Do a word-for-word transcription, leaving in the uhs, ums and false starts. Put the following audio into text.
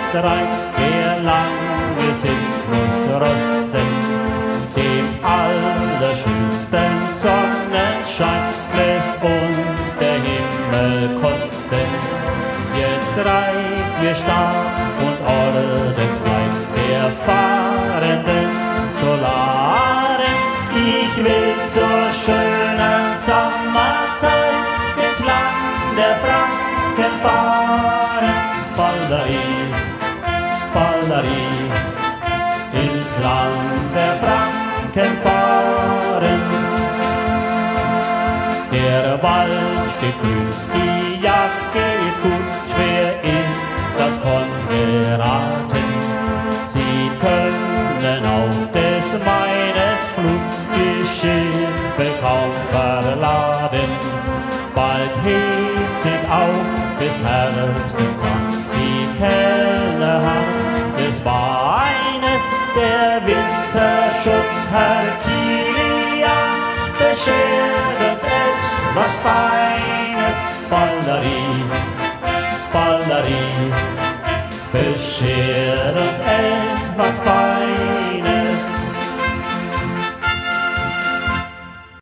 reicht, wer lange sitzt, muss rosten. Dem allerschönsten Sonnenschein lässt uns der Himmel kosten. Jetzt reicht mir Stab und Ordenskleid der fahrenden Solaren. Ich will zur schönen Sommerzeit ins Land der Franken fahren. Fallerie, Fallerie, ins Land der Franken fahren. Der Wald steht grün, die Jagd geht gut, schwer ist das Konferaten. Sie können auf des Maines Flut die Schiffe kaum verladen. Bald hebt sich auch bis Herbst im Sand die Kellerhand des Weines. Der Winzerschutzherr Kilian beschert uns etwas Feines. Fallerie, Fallerie, beschert uns etwas Feines.